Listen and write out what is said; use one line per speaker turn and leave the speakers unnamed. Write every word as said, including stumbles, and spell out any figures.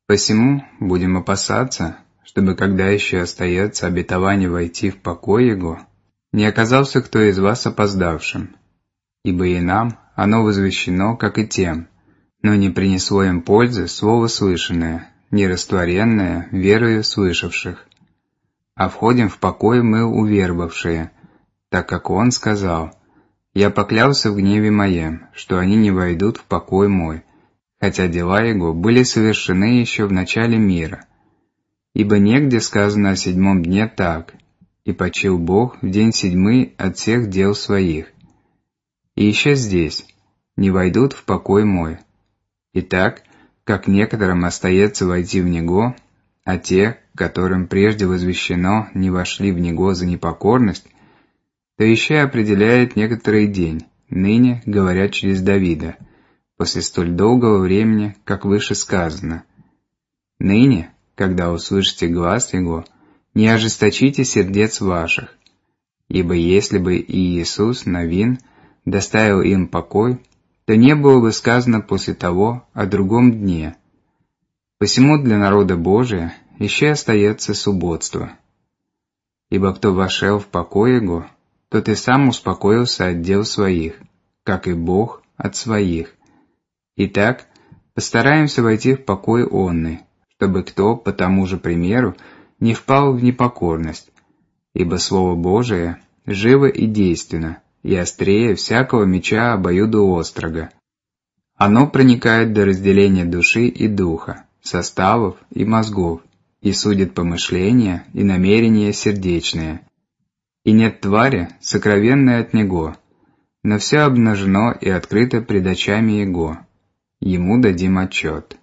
Посему будем опасаться, чтобы, когда еще остается обетование войти в покой Его, не оказался кто из вас опоздавшим, ибо и нам оно возвещено, как и тем, но не принесло им пользы слово слышанное, нерастворенное верою слышавших. А входим в покой мы уверовавшие, так как Он сказал: «Я поклялся в гневе моем, что они не войдут в покой мой, хотя дела Его были совершены еще в начале мира. Ибо негде сказано о седьмом дне так: и почил Бог в день седьмый от всех дел своих. И еще здесь: не войдут в покой мой. Итак, как некоторым остается войти в него, а те, которым прежде возвещено, не вошли в него за непокорность, то еще и определяет некоторый день, ныне говорят через Давида, после столь долгого времени, как выше сказано: «Ныне, когда услышите глас Его, не ожесточите сердец ваших, ибо если бы и Иисус Навин доставил им покой, то не было бы сказано после того о другом дне. Посему для народа Божия еще остается субботство. Ибо кто вошел в покой Его, тот и сам успокоился от дел своих, как и Бог от своих. Итак, постараемся войти в покой онный, чтобы кто по тому же примеру не впал в непокорность, ибо Слово Божие живо и действенно, и острее всякого меча обоюдоострого. Оно проникает до разделения души и духа, составов и мозгов, и судит помышления и намерения сердечные. И нет твари, сокровенной от Него, но все обнажено и открыто пред очами Его. Ему дадим отчет».